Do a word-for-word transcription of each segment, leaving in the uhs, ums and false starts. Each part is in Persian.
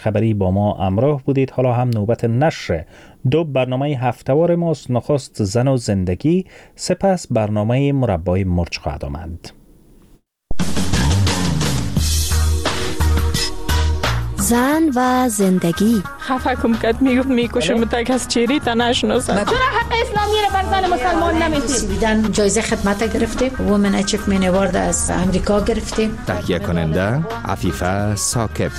خبری با ما همراه بودید. حالا هم نوبت نشر دو برنامه هفته‌وار ماست. نخست زن و زندگی، سپس برنامه مربای مرچ خواهد آمد. زن و زندگی. خفه کم کد میگفت میکشم تا کس چیری تا نشناسم. چرا حق اسلامی رو بر زن مسلمان نمیدید؟ دیدن جایزه خدمت گرفتیم، وومن اچیومنت اوارد از امریکا گرفتیم. تهیه کننده عفیفه ثاقب.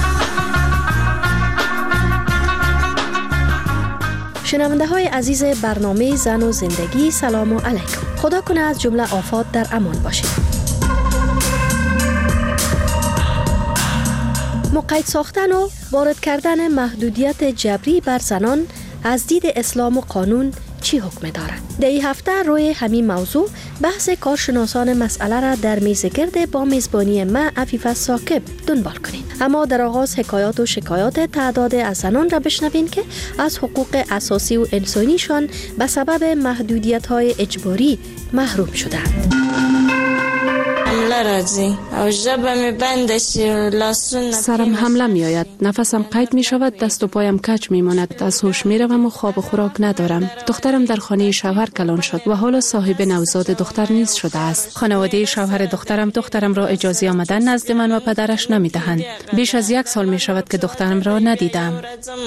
شنونده های عزیز برنامه زن و زندگی، سلام علیکم. خدا کنه از جمله آفات در امان باشید. مقید ساختن و وارد کردن محدودیت جبری بر زنان از دید اسلام و قانون چی حکم دارد؟ در این هفته روی همین موضوع بحث کارشناسان مسئله را در میز گرد با میزبانی من عفیفه ثاقب دنبال کنید. اما در آغاز حکایات و شکایات تعداد از زنان را بشنوین که از حقوق اساسی و انسانیشان به سبب محدودیت‌های اجباری محروم شدند. سرم حمله می آید، نفسم قید می شود، دست و پایم کج می ماند، از هوش می روم و خواب و خوراک ندارم. دخترم در خانه شوهر کلان شد و حالا صاحب نوزاد دختر نیز شده است. خانواده شوهر دخترم دخترم را اجازه آمدن نزد من و پدرش نمی دهند. بیش از یک سال می شود که دخترم را ندیدم.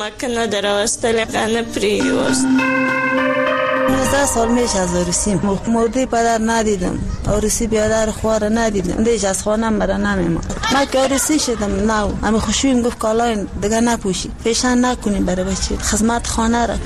نوزده سال میش از عروسیم مرده پدر ندیدم، عروسی بیادر خواه ندیدم، دیش از خانم مرا نمیمان. من که عروسی شدم نو امی خوشویم گفت کالاین دیگه نپوشی، فیشن نکنیم برای بچه خدمت خانه را.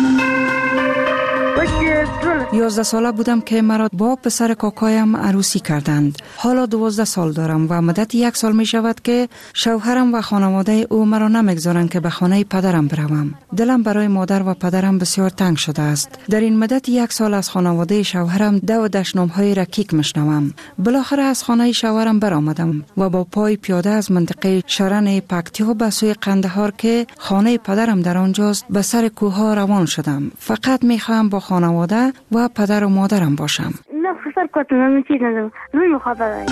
یازده ساله بودم که مرا با پسر کاکایم عروسی کردند. حالا دوازده سال دارم و مدت یک سال می شود که شوهرم و خانواده او مرا نمیگذارند که به خانه پدرم بروم. دلم برای مادر و پدرم بسیار تنگ شده است. در این مدت یک سال از خانواده شوهرم دو دشنام‌های رکیک میشنوم. بالاخره از خانه شوهرم برآمدم و با پای پیاده از منطقه شرن پکتیا به سوی قندهار که خانه پدرم در آنجاست به سر کوه‌ها روان شدم. فقط می‌خواهم با خانواده و پدر و مادرم باشم. نه خسر کتنم چیز ندارم. روی مخابره.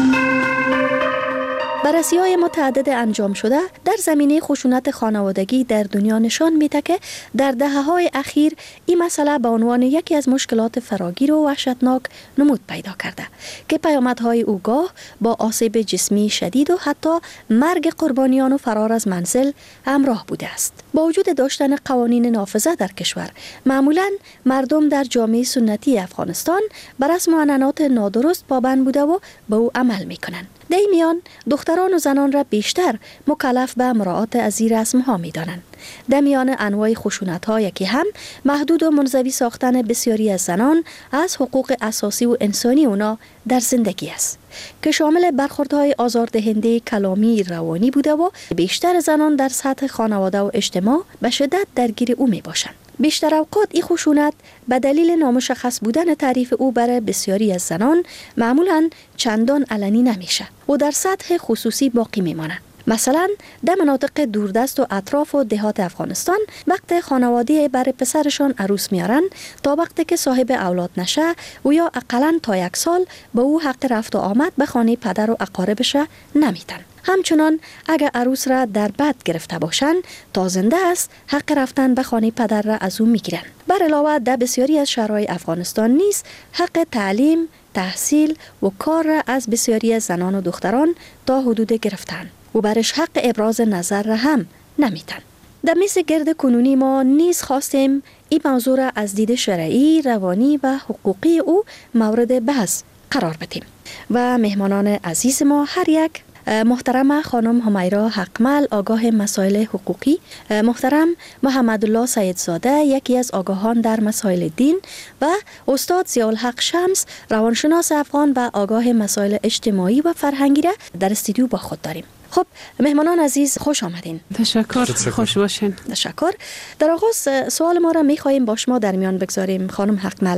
بررسی‌های متعدد انجام شده در زمینه خشونت خانوادگی در دنیا نشان می‌دهد که در دهه‌های اخیر این مسئله به عنوان یکی از مشکلات فراگیر و وحشتناک نمود پیدا کرده که پیامدهای او گاه با آسیب جسمی شدید و حتی مرگ قربانیان و فرار از منزل همراه بوده است. با وجود داشتن قوانین نافذه در کشور، معمولاً مردم در جامعه سنتی افغانستان بر رسم و عنعنات نادرست پابند بوده و به او عمل می‌کنند. در این میان دختران و زنان را بیشتر مکلف به مراعات از این رسم‌ها می‌دانند. در میان انواع خشونت‌ها یکی هم محدود و منزوی ساختن بسیاری از زنان از حقوق اساسی و انسانی اونا در زندگی است که شامل برخوردهای آزاردهنده کلامی روانی بوده و بیشتر زنان در سطح خانواده و اجتماع به شدت درگیر او میباشند. بیشتر اوقات این خشونت به دلیل نامشخص بودن تعریف او برای بسیاری از زنان معمولاً چندان علنی نمیشه و در سطح خصوصی باقی میماند. مثلا در مناطق دوردست و اطراف و دهات افغانستان وقت خانواده برای پسرشان عروس میارن تا وقتی که صاحب اولاد نشه و یا اقلاً تا یک سال به او حق رفت و آمد به خانه پدر و اقاربش نمیدن. همچنان اگر عروس را در بد گرفته باشند تا زنده است حق رفتن به خانه پدر را از او میگیرند. بر علاوه در بسیاری از شهرهای افغانستان نیز حق تعلیم، تحصیل و کار را از بسیاری از زنان و دختران تا حدود گرفتند و برش حق ابراز نظر را هم نمیدن. در میز گرد کنونی ما نیز خواستیم این موضوع را از دید شرعی، روانی و حقوقی او مورد بحث قرار بدیم و مهمانان عزیز ما هر یک محترم خانم همیرا حقمل آگاه مسائل حقوقی، محترم محمد الله سیدزاده یکی از آگاهان در مسائل دین و استاد ضیاءالحق شمس روانشناس افغان و آگاه مسائل اجتماعی و فرهنگی را در استودیو با خود داریم. خب مهمانان عزیز خوش آمدین. تشکر. خوش باشین. تشکر. در آغاز سوال ما را می‌خواهیم با شما در میان بگذاریم خانم حقمل.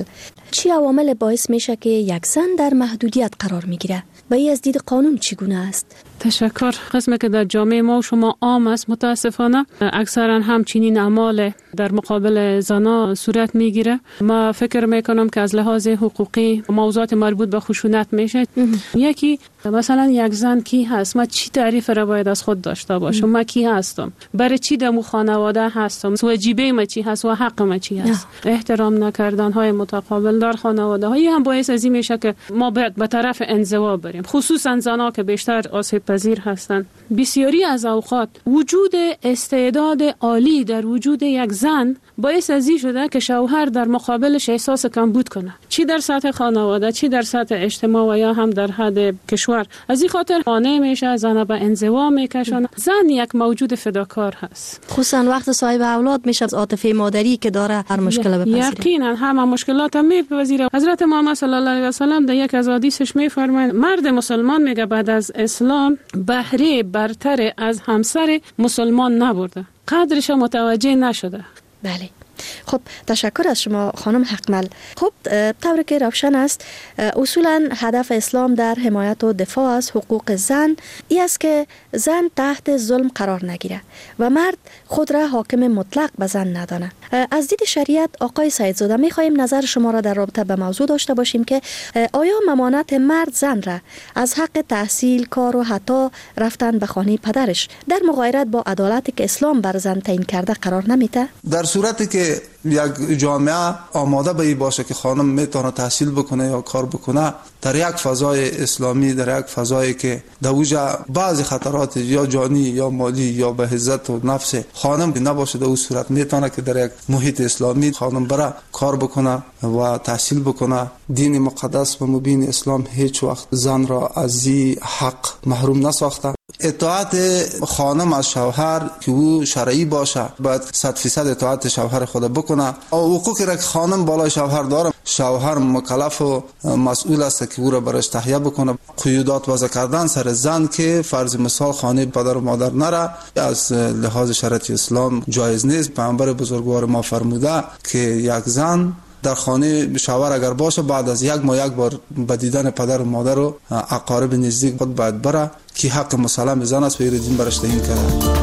چی عوامل باعث میشه که یک زن در محدودیت قرار میگیره و این از دید قانون چگونه است؟ تشکر. قسمی که در جامعه ما و شما عام است متاسفانه اکثرا همچنین اعمال در مقابل زنا صورت میگیره. ما فکر میکنم که از لحاظ حقوقی موضوعات مربوط به خشونت میشه. یکی مثلا یک زن کی هست، ما چی تعریف را باید از خود داشته باشم، ما کی هستم، برای چی در خانواده هستم، واجبه ما چی هست و حق ما چی هست. احترام نکردن های متقابل در خانواده های هم باعث از این میشه که ما باید به طرف انزوا بریم، خصوصا زنا که بیشتر آسیب پذیر هستند. بسیاری از اوقات وجود استعداد عالی در وجود یک زن باعث از این شده که شوهر در مقابلش احساس کمبود کنه، چی در سطح خانواده، چی در سطح اجتماع و یا هم در حد کشور. از این خاطر قانع میشه، زن به انزوا میکشونه. زن یک موجود فداکار هست، خصوصا وقت صاحب اولاد میشه، عاطفه مادری که داره هر مشکل بپذیره. یقینا همه مشکلات هم میپذیره. حضرت محمد صلی الله علیه و سلم در یک از حدیثش میفرمایند مرد مسلمان میگه بعد از اسلام بهره برتر از همسر مسلمان نبرده، قدرش متوجه نشده. بله. خب تشکر از شما خانم حقمل. خب طور که روشن است اصولا هدف اسلام در حمایت و دفاع از حقوق زن ای است که زن تحت ظلم قرار نگیره و مرد خود را حاکم مطلق به زن ندانه. از دید شریعت آقای سیدزاده می‌خواهیم نظر شما را در رابطه به موضوع داشته باشیم که آیا ممانعت مرد زن را از حق تحصیل، کار و حتی رفتن به خانه پدرش در مغایرت با عدالتی که اسلام بر زن تعیین کرده قرار نمیده؟ در صورتی که یک جامعه آماده به این باشه که خانم میتونه تحصیل بکنه یا کار بکنه در یک فضای اسلامی، در یک فضایی که دوجه بعضی خطرات یا جانی یا مالی یا به عزت و نفس خانم نباشه، در اون صورت میتونه که در یک محیط اسلامی خانم برای کار بکنه و تحصیل بکنه. دین مقدس و مبین اسلام هیچ وقت زن را از این حق محروم نساخته. اطاعت خانم از شوهر که او شرعی باشه باید صد فیصد اطاعت شوهر خود بکنه. حقوقی را که خانم بالای شوهر داره، شوهر مکلف و مسئول است که او را برش تهیه بکنه. قیودات وضع کردن سر زن که فرض مثال خانه پدر و مادر نره از لحاظ شرعی اسلام جایز نیست. پیامبر بزرگوار ما فرموده که یک زن در خانه شوهر اگر باشه بعد از یک ماه یک بار به دیدن پدر و مادر و اقارب نزدیک خود باید بره که حق مسلم زن است و دین برش تعیین کرده.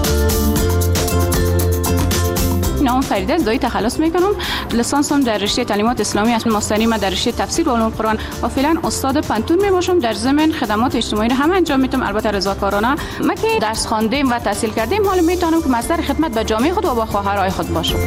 نام فریده از دایی تخلص میکنم. لیسانسم در رشته تعلیمات اسلامی است. ماستری ما در رشته تفسیر و علوم قرآن و فعلا استاد پنتون می باشم. در ضمن خدمات اجتماعی را هم انجام میدم، البته رضاکارانه. ما که درس خواندیم و تحصیل کردیم حالا میتونم که مصدر خدمت به جامعه خود و با خواهرای خود باشم.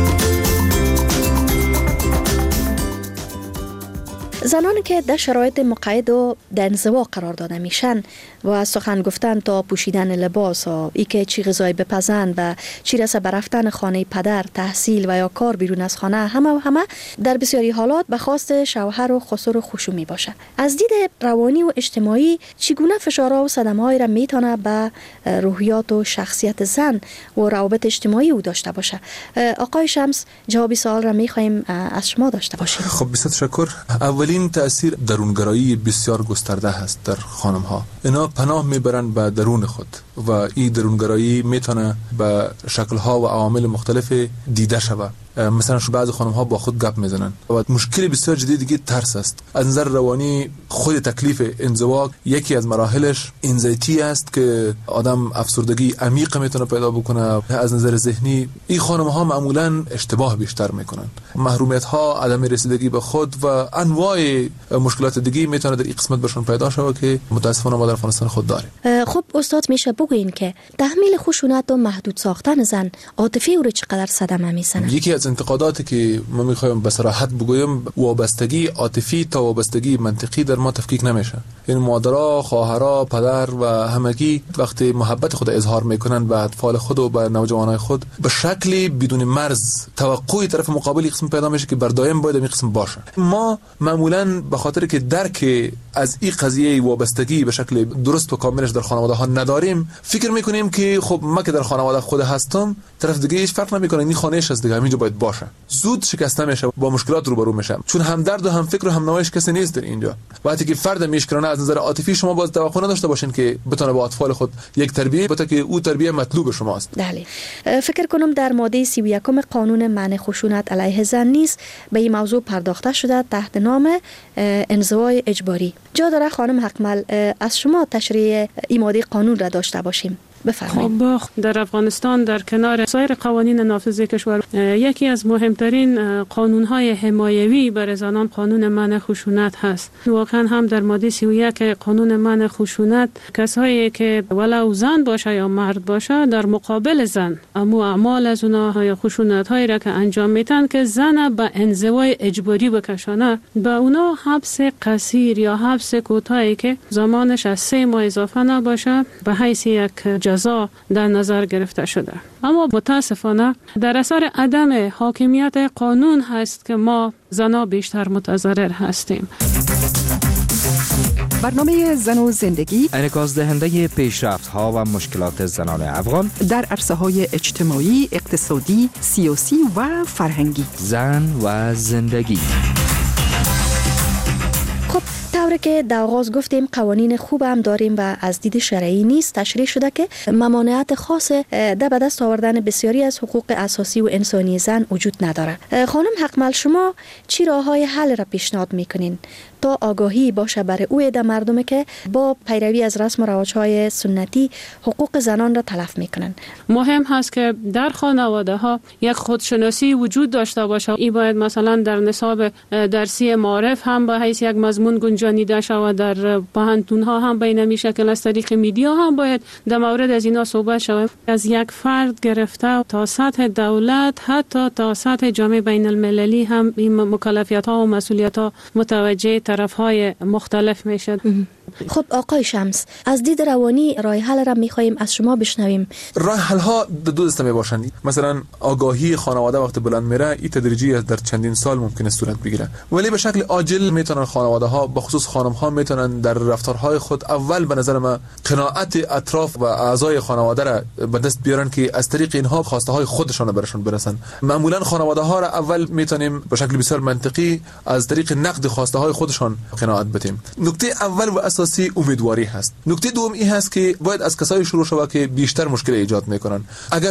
زنانی که در شرایط مقید و در انزوا قرار داده میشن و سخن گفتن تا پوشیدن لباس و ای که چی غذای بپزن و چی رسه به رفتن خانه پدر، تحصیل و یا کار بیرون از خانه، همه و همه در بسیاری حالات به خواست شوهر و خسر و خشومی باشه. از دید روانی و اجتماعی چگونه فشارها و صدمه‌ای را میتونه به روحیات و شخصیت زن و روابط اجتماعی او داشته باشه؟ آقای شمس جواب سوال را میخوایم از شما داشته باشیم. خب بسیار تشکر. اولین تأثیر درونگرایی بسیار گسترده هست در خانم ها. اینا پناه میبرن به درون خود و این درونگرایی میتونه به شکل ها و عوامل مختلف دیده شود. مثلا شو بعضی خانم ها با خود گپ میزنن و مشکل بسیار جدی دیگه ترس است. از نظر روانی خود تکلیف انزوا یکی از مراحلش انزایتی است که آدم افسردگی عمیق میتونه پیدا بکنه. از نظر ذهنی این خانم ها معمولا اشتباه بیشتر میکنن. محرومیت ها، عدم رسیدگی به خود و انواع مشکلات دیگه میتونه در این قسمت برشون پیدا شود که متاسفانه ما در افغانستان خود داریم. خب استاد میشه بگوین که تحمیل خشونت و محدود ساختن زن عاطفی او رو چقدر صدمه میزنه؟ یکی از انتقاداتی که ما میخوایم به صراحت بگویم وابستگی عاطفی تا وابستگی منطقی در ما تفکیک نمیشه. این مادرها، خواهرها، پدر و همگی وقتی محبت خود اظهار میکنن به اطفال خود و به نوجوانای خود به شکلی بدون مرز توقعی طرف مقابل قسم پیدا میشه که بر دائم باید این قسم باشه. ما معمولا به خاطر که درک از این قضیه وابستگی به شکل درست و کاملش در خانواده ها نداریم فکر میکنیم که خب ما که در خانواده خود هستم طرف دیگه هیچ فرق نمیکنه، این خانه‌اش است دیگه، همینجا باید باید باشه. زود شکسته میشه، با مشکلات روبرو میشه، چون هم درد و هم فکر و هم نمایش کسی نیست در اینجا. وقتی که فرد میشکرانه از نظر عاطفی شما باز توقع نداشته باشین که بتونه با اطفال خود یک تربیه بده که او تربیه مطلوب شماست. بله. فکر کنم در ماده سی و یک قانون منع خشونت علیه زن نیز به این موضوع پرداخته شده تحت نام انزوای اجباری. جا داره خانم حقمل از شما تشریح این ماده قانون را داشته باشیم. خب در افغانستان در کنار سایر قوانین نافذ کشور یکی از مهمترین قانون‌های حمایوی برای زنان قانون منع خشونت هست. واقعا هم در ماده سی و یک قانون منع خشونت کسایی که ولو زن باشه یا مرد باشه در مقابل زن اما اعمال از اونها یا خشونت‌هایی را که انجام میدن که زن به انزوای اجباری بکشانه به اونا حبس قصیر یا حبس کوتاهی که زمانش از سه ماه اضافه نباشه به حیث یک جزا در نظر گرفته شده. اما متاسفانه در اثر عدم حاکمیت قانون هست که ما زنا بیشتر متضرر هستیم. برنامه زن و زندگی انعکاس دهنده پیشرفت ها و مشکلات زنان افغان در عرصه های اجتماعی، اقتصادی، سیاسی و فرهنگی. زن و زندگی. خب طوری که در آغاز گفتیم قوانین خوب هم داریم و از دید شرعی نیست تشریح شده که ممانعت خاص در به دست آوردن بسیاری از حقوق اساسی و انسانی زن وجود نداره. خانم حقمل شما چی راههای حل را پیشنهاد میکنین تا آگاهی باشه برای او عده مردمی که با پیروی از رسم و رواج‌های سنتی حقوق زنان را تلف میکنن؟ مهم هست که در خانواده ها یک خودشناسی وجود داشته باشه. این باید مثلا در نصاب درسی معارف هم به حیث یک مضمون گنجانیده شود، در پوهنتون ها هم به این شکل از طریق میدیا هم باید در مورد از اینا صحبت شود. از یک فرد گرفته تا سطح دولت حتی تا سطح جامعه بین المللی هم این مکلفیت ها و مسئولیت ها متوجه طرف های مختلف میشد. خب آقای شمس، از دید روانی راه حل را میخواهیم از شما بشنویم. راه حل ها دو دسته می باشند. مثلا آگاهی خانواده وقت بلند میره این تدریجی در چندین سال ممکنه صورت بگیره، ولی به شکل عاجل میتونن خانواده ها به خصوص خانم ها میتونن در رفتارهای خود اول به نظر من قناعت اطراف و اعضای خانواده را به دست بیارن که از طریق اینها خواسته های خودشون برشون برسن. معمولا خانواده ها را اول میتونیم به شکل بسیار منطقی از طریق نقد خواسته های خودشون قناعت بدیم. نکته اول و اساسی امیدواری هست. نکته دوم این هست که باید از کسایی شروع شود که بیشتر مشکل ایجاد میکنن. اگر